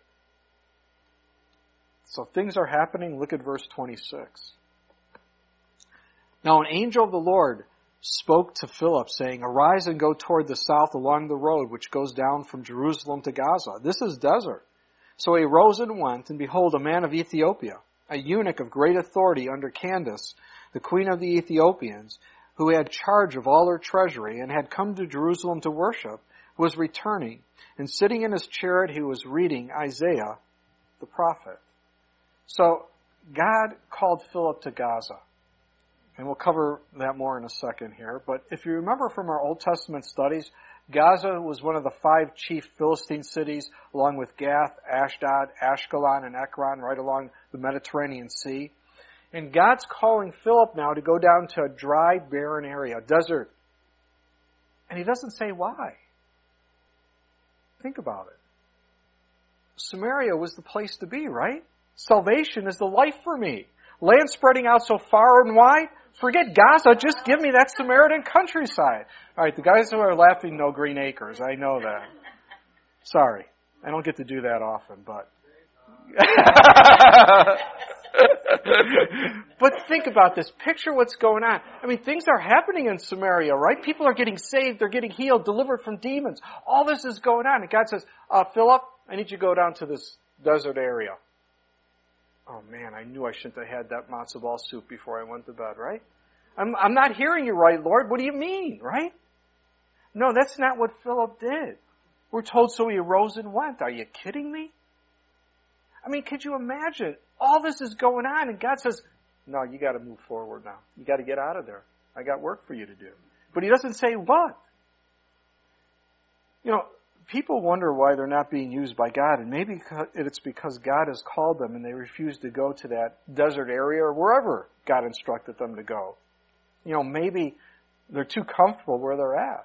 So things are happening. Look at verse 26. Now an angel of the Lord spoke to Philip, saying, Arise and go toward the south along the road which goes down from Jerusalem to Gaza. This is desert. So he rose and went, and behold, a man of Ethiopia, a eunuch of great authority under Candace, the queen of the Ethiopians, who had charge of all her treasury, and had come to Jerusalem to worship, was returning, and sitting in his chariot he was reading Isaiah the prophet. So God called Philip to Gaza. And we'll cover that more in a second here. But if you remember from our Old Testament studies, Gaza was one of the 5 chief Philistine cities, along with Gath, Ashdod, Ashkelon, and Ekron, right along the Mediterranean Sea. And God's calling Philip now to go down to a dry, barren area, a desert. And he doesn't say why. Think about it. Samaria was the place to be, right? Salvation is the life for me. Land spreading out so far and wide. Forget Gaza, just give me that Samaritan countryside. All right, the guys who are laughing know Green Acres. I know that. Sorry, I don't get to do that often, but... But think about this. Picture what's going on. I mean, things are happening in Samaria, right? People are getting saved. They're getting healed, delivered from demons. All this is going on. And God says, Philip, I need you to go down to this desert area. Oh man, I knew I shouldn't have had that matzo ball soup before I went to bed, right? I'm not hearing you right, Lord. What do you mean, right? No, that's not what Philip did. We're told so he arose and went. Are you kidding me? I mean, could you imagine? All this is going on and God says, no, you got to move forward now. You got to get out of there. I got work for you to do. But he doesn't say what. People wonder why they're not being used by God, and maybe it's because God has called them and they refuse to go to that desert area or wherever God instructed them to go. Maybe they're too comfortable where they're at.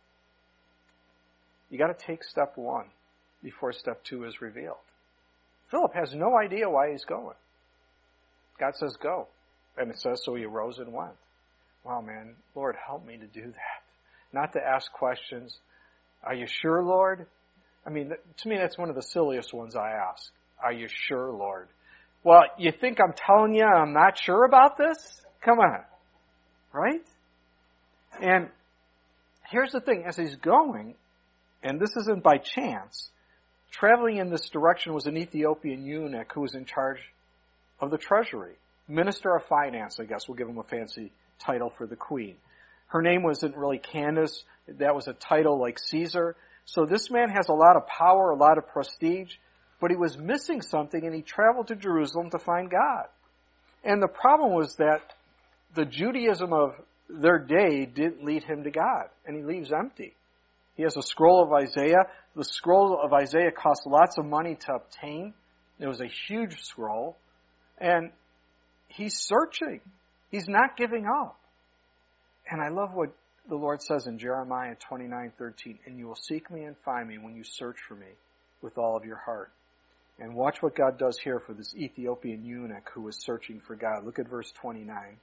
You got to take step 1 before step 2 is revealed. Philip has no idea why he's going. God says go, and it says so he arose and went. wow, man, Lord, help me to do that. Not to ask questions. Are you sure, Lord? I mean, to me, that's one of the silliest ones I ask. Are you sure, Lord? Well, you think I'm telling you I'm not sure about this? Come on. Right? And here's the thing. As he's going, and this isn't by chance, traveling in this direction was an Ethiopian eunuch who was in charge of the treasury. Minister of Finance, I guess. We'll give him a fancy title for the queen. Her name wasn't really Candace. That was a title like Caesar. So this man has a lot of power, a lot of prestige, but he was missing something, and he traveled to Jerusalem to find God. And the problem was that the Judaism of their day didn't lead him to God, and he leaves empty. He has a scroll of Isaiah. The scroll of Isaiah cost lots of money to obtain. It was a huge scroll, and he's searching. He's not giving up. And I love what the Lord says in Jeremiah 29:13, and you will seek me and find me when you search for me with all of your heart. And watch what God does here for this Ethiopian eunuch who was searching for God. Look at verse 29.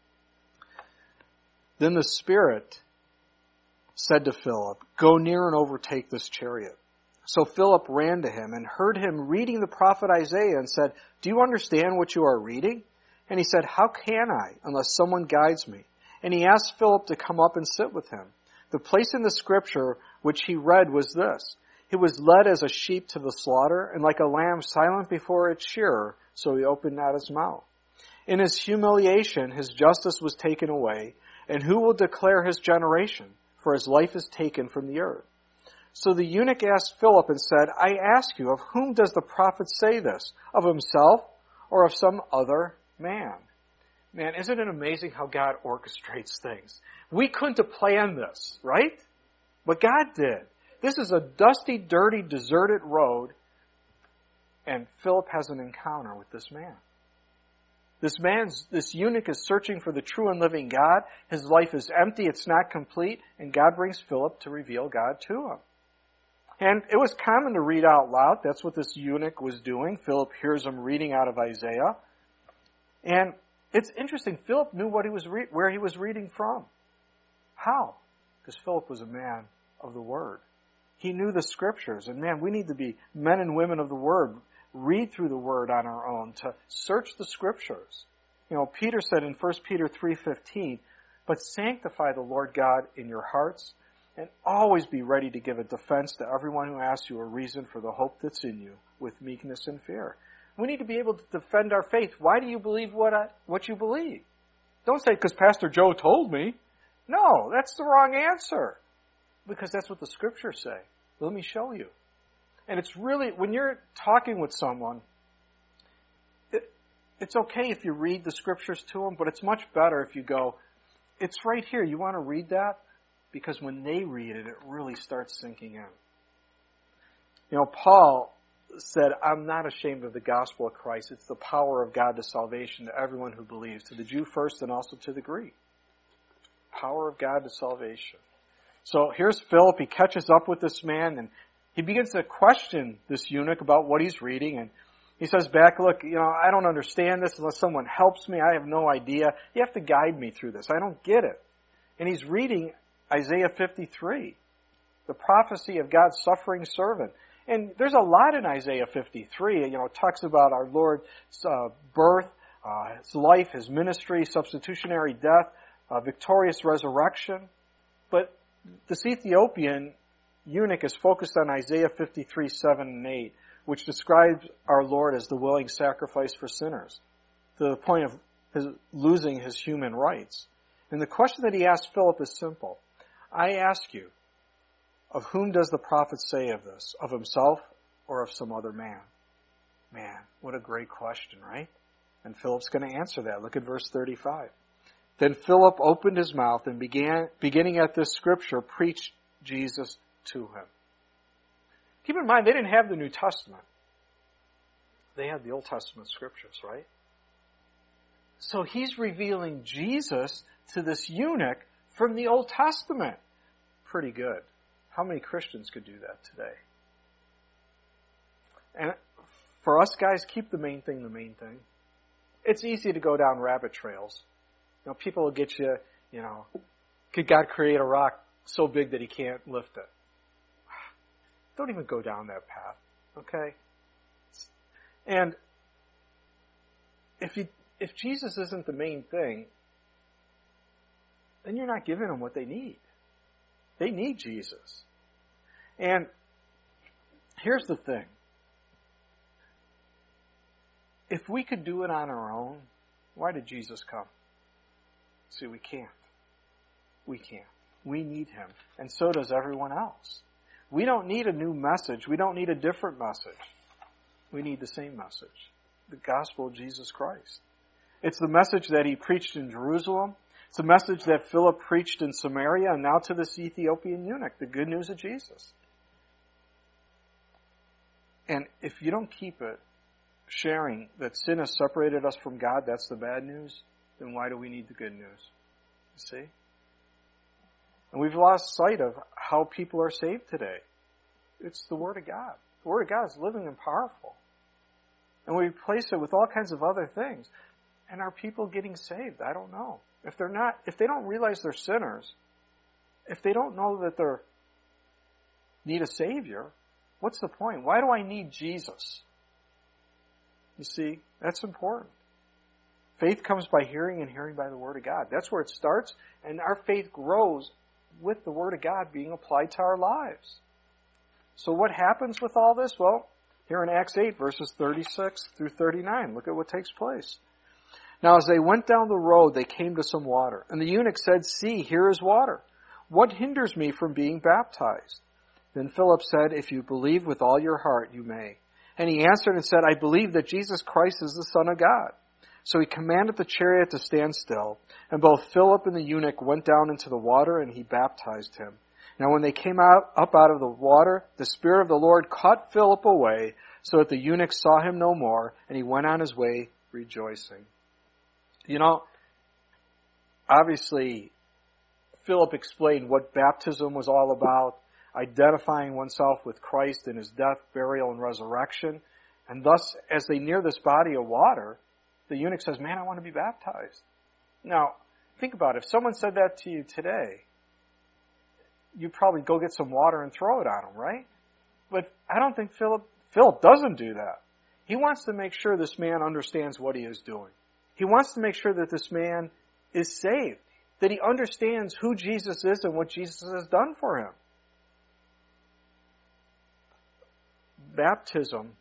Then the Spirit said to Philip, go near and overtake this chariot. So Philip ran to him and heard him reading the prophet Isaiah and said, do you understand what you are reading? And he said, how can I unless someone guides me? And he asked Philip to come up and sit with him. The place in the scripture which he read was this: he was led as a sheep to the slaughter, and like a lamb silent before its shearer, so he opened not his mouth. In his humiliation, his justice was taken away, and who will declare his generation? For his life is taken from the earth. So the eunuch asked Philip and said, I ask you, of whom does the prophet say this? Of himself or of some other man? Man, isn't it amazing how God orchestrates things? We couldn't have planned this, right? But God did. This is a dusty, dirty, deserted road, and Philip has an encounter with this man. This eunuch is searching for the true and living God. His life is empty, it's not complete, and God brings Philip to reveal God to him. And it was common to read out loud. That's what this eunuch was doing. Philip hears him reading out of Isaiah. And it's interesting, Philip knew what he was where he was reading from. How? Because Philip was a man of the Word. He knew the Scriptures. And man, we need to be men and women of the Word. Read through the Word on our own, to search the Scriptures. You know, Peter said in 1 Peter 3:15, but sanctify the Lord God in your hearts, and always be ready to give a defense to everyone who asks you a reason for the hope that's in you, with meekness and fear. We need to be able to defend our faith. Why do you believe what you believe? Don't say, because Pastor Joe told me. No, that's the wrong answer. Because that's what the Scriptures say. Let me show you. And it's really, when you're talking with someone, it's okay if you read the Scriptures to them, but it's much better if you go, it's right here. You want to read that? Because when they read it, it really starts sinking in. You know, Paul said, I'm not ashamed of the gospel of Christ. It's the power of God to salvation to everyone who believes, to the Jew first and also to the Greek. Power of God to salvation. So here's Philip. He catches up with this man, and he begins to question this eunuch about what he's reading. And he says back, look, you know, I don't understand this unless someone helps me. I have no idea. You have to guide me through this. I don't get it. And he's reading Isaiah 53, the prophecy of God's suffering servant. And there's a lot in Isaiah 53. You know, it talks about our Lord's birth, his life, his ministry, substitutionary death, victorious resurrection. But this Ethiopian eunuch is focused on Isaiah 53, 7 and 8, which describes our Lord as the willing sacrifice for sinners, to the point of losing his human rights. And the question that he asked Philip is simple. I ask you, of whom does the prophet say of this? Of himself or of some other man? Man, what a great question, right? And Philip's going to answer that. Look at verse 35. Then Philip opened his mouth and beginning at this scripture, preached Jesus to him. Keep in mind, they didn't have the New Testament. They had the Old Testament scriptures, right? So he's revealing Jesus to this eunuch from the Old Testament. Pretty good. How many Christians could do that today? And for us guys, keep the main thing the main thing. It's easy to go down rabbit trails. You know, people will get you Could God create a rock so big that he can't lift it? Don't even go down that path, okay? And if Jesus isn't the main thing, then you're not giving them what they need. They need Jesus. And here's the thing. If we could do it on our own, why did Jesus come? See, we can't. We can't. We need him. And so does everyone else. We don't need a new message. We don't need a different message. We need the same message. The gospel of Jesus Christ. It's the message that he preached in Jerusalem. It's the message that Philip preached in Samaria and now to this Ethiopian eunuch. The good news of Jesus. And if you don't keep it sharing that sin has separated us from God, that's the bad news, then why do we need the good news? You see? And we've lost sight of how people are saved today. It's the Word of God. The Word of God is living and powerful. And we replace it with all kinds of other things. And are people getting saved? I don't know. If they don't realize they're sinners, if they don't know that they need a Savior, what's the point? Why do I need Jesus? You see, that's important. Faith comes by hearing and hearing by the Word of God. That's where it starts, and our faith grows with the Word of God being applied to our lives. So what happens with all this? Well, here in Acts 8, verses 36 through 39, look at what takes place. Now as they went down the road, they came to some water. And the eunuch said, "See, here is water. What hinders me from being baptized?" Then Philip said, "If you believe with all your heart, you may." And he answered and said, "I believe that Jesus Christ is the Son of God." So he commanded the chariot to stand still, and both Philip and the eunuch went down into the water, and he baptized him. Now when they came up out of the water, the Spirit of the Lord caught Philip away, so that the eunuch saw him no more, and he went on his way rejoicing. Obviously, Philip explained what baptism was all about, identifying oneself with Christ in his death, burial, and resurrection. And thus, as they near this body of water, the eunuch says, "Man, I want to be baptized." Now, think about it. If someone said that to you today, you'd probably go get some water and throw it on them, right? But I don't think Philip doesn't do that. He wants to make sure this man understands what he is doing. He wants to make sure that this man is saved, that he understands who Jesus is and what Jesus has done for him. Baptism,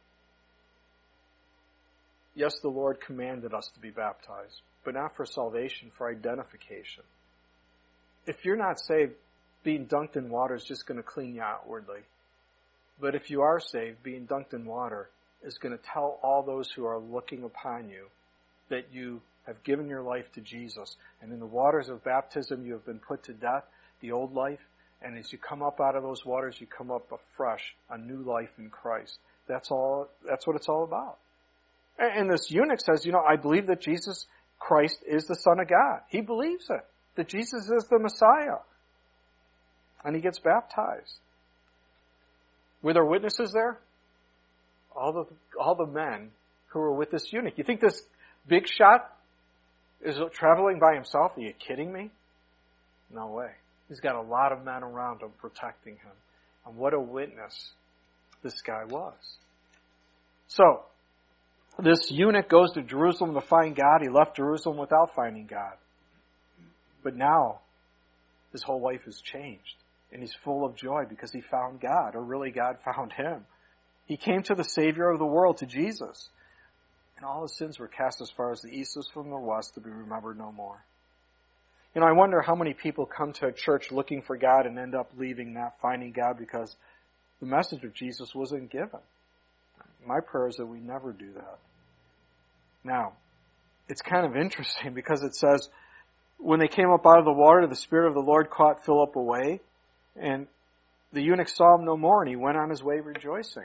yes, the Lord commanded us to be baptized, but not for salvation, for identification. If you're not saved, being dunked in water is just going to clean you outwardly. But if you are saved, being dunked in water is going to tell all those who are looking upon you that you have given your life to Jesus. And in the waters of baptism, you have been put to death, the old life. And as you come up out of those waters, you come up afresh, a new life in Christ. That's what it's all about. And this eunuch says, I believe that Jesus Christ is the Son of God. He believes it, that Jesus is the Messiah. And he gets baptized. Were there witnesses there? All the men who were with this eunuch. You think this big shot is traveling by himself? Are you kidding me? No way. He's got a lot of men around him protecting him. And what a witness this guy was. So, this eunuch goes to Jerusalem to find God. He left Jerusalem without finding God. But now, his whole life has changed. And he's full of joy because he found God, or really God found him. He came to the Savior of the world, to Jesus. And all his sins were cast as far as the east is from the west, to be remembered no more. I wonder how many people come to a church looking for God and end up leaving, not finding God, because the message of Jesus wasn't given. My prayer is that we never do that. Now, it's kind of interesting because it says, when they came up out of the water, the Spirit of the Lord caught Philip away, and the eunuch saw him no more, and he went on his way rejoicing.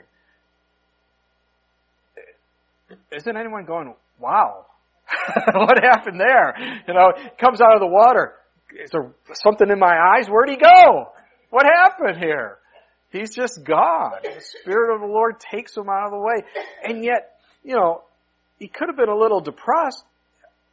Isn't anyone going, wow, what happened there? Comes out of the water. Is there something in my eyes? Where'd he go? What happened here? He's just gone. The Spirit of the Lord takes him out of the way. And yet, he could have been a little depressed,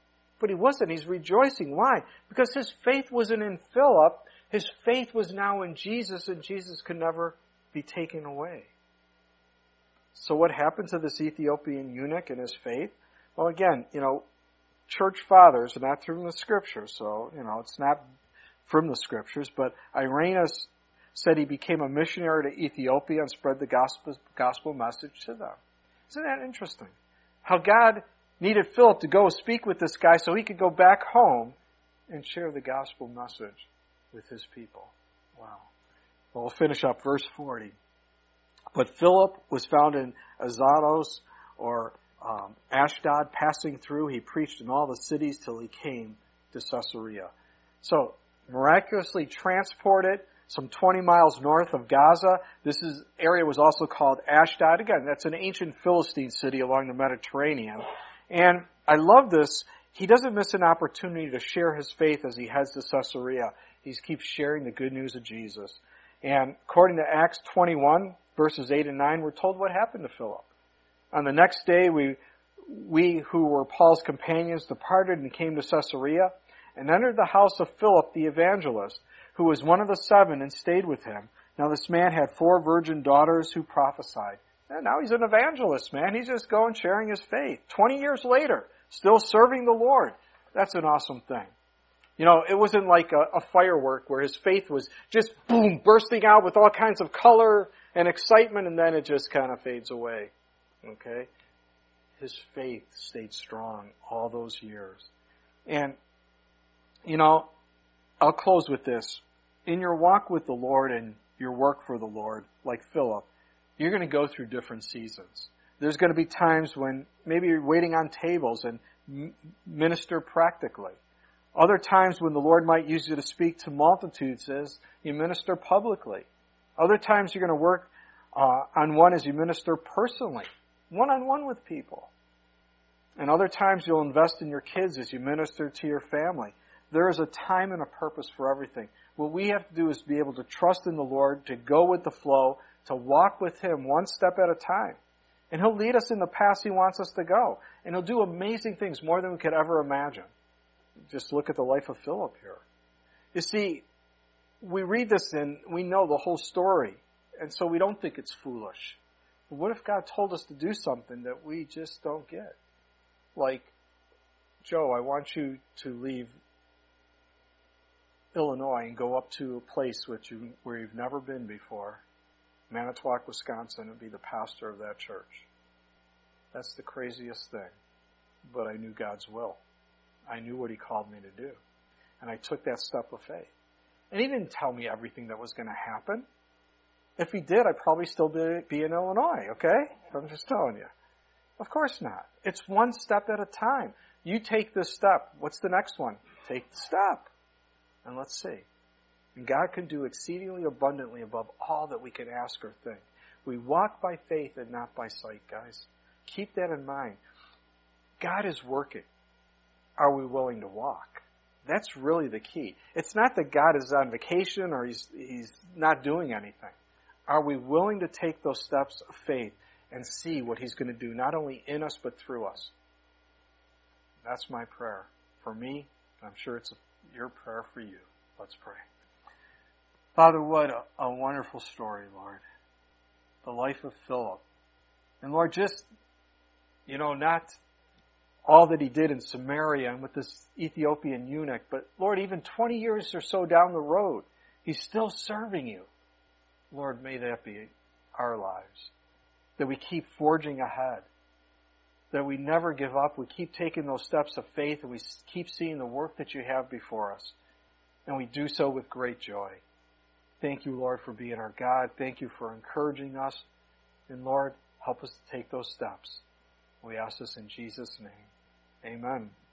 but he wasn't. He's rejoicing. Why? Because his faith wasn't in Philip. His faith was now in Jesus, and Jesus could never be taken away. So what happened to this Ethiopian eunuch and his faith? Well, again, church fathers, not from the Scriptures, so, it's not from the Scriptures, but Irenaeus said he became a missionary to Ethiopia and spread the gospel message to them. Isn't that interesting? How God needed Philip to go speak with this guy so he could go back home and share the gospel message with his people. Wow. Well, we'll finish up verse 40. But Philip was found in Azotus, or Ashdod, passing through. He preached in all the cities till he came to Caesarea. So, miraculously transported some 20 miles north of Gaza. This area was also called Ashdod. Again, that's an ancient Philistine city along the Mediterranean. And I love this. He doesn't miss an opportunity to share his faith as he heads to Caesarea. He keeps sharing the good news of Jesus. And according to Acts 21, verses 8 and 9, we're told what happened to Philip. On the next day, we who were Paul's companions departed and came to Caesarea and entered the house of Philip the evangelist, who was one of the 7, and stayed with him. Now this man had 4 virgin daughters who prophesied. And now he's an evangelist, man. He's just going sharing his faith. 20 years later, still serving the Lord. That's an awesome thing. It wasn't like a firework where his faith was just, boom, bursting out with all kinds of color and excitement, and then it just kind of fades away. Okay? His faith stayed strong all those years. And, I'll close with this. In your walk with the Lord and your work for the Lord, like Philip, you're going to go through different seasons. There's going to be times when maybe you're waiting on tables and minister practically. Other times when the Lord might use you to speak to multitudes as you minister publicly. Other times you're going to work on one as you minister personally, one-on-one with people. And other times you'll invest in your kids as you minister to your family. There is a time and a purpose for everything. What we have to do is be able to trust in the Lord, to go with the flow, to walk with Him one step at a time. And He'll lead us in the path He wants us to go. And He'll do amazing things, more than we could ever imagine. Just look at the life of Philip here. You see, we read this and we know the whole story, and so we don't think it's foolish. But what if God told us to do something that we just don't get? Like, Joe, I want you to leave Illinois and go up to a place where you've never been before, Manitowoc, Wisconsin, and be the pastor of that church. That's the craziest thing. But I knew God's will. I knew what He called me to do. And I took that step of faith. And He didn't tell me everything that was going to happen. If He did, I'd probably still be in Illinois, okay? I'm just telling you. Of course not. It's one step at a time. You take this step. What's the next one? Take the step. And let's see. And God can do exceedingly abundantly above all that we can ask or think. We walk by faith and not by sight, guys. Keep that in mind. God is working. Are we willing to walk? That's really the key. It's not that God is on vacation or He's not doing anything. Are we willing to take those steps of faith and see what He's going to do, not only in us, but through us? That's my prayer for me. I'm sure it's your prayer for you. Let's pray. Father, what a wonderful story, Lord. The life of Philip. And Lord, just, not all that he did in Samaria and with this Ethiopian eunuch, but Lord, even 20 years or so down the road, he's still serving you. Lord, may that be our lives. That we keep forging ahead. That we never give up. We keep taking those steps of faith, and we keep seeing the work that you have before us. And we do so with great joy. Thank you, Lord, for being our God. Thank you for encouraging us. And Lord, help us to take those steps. We ask this in Jesus' name. Amen.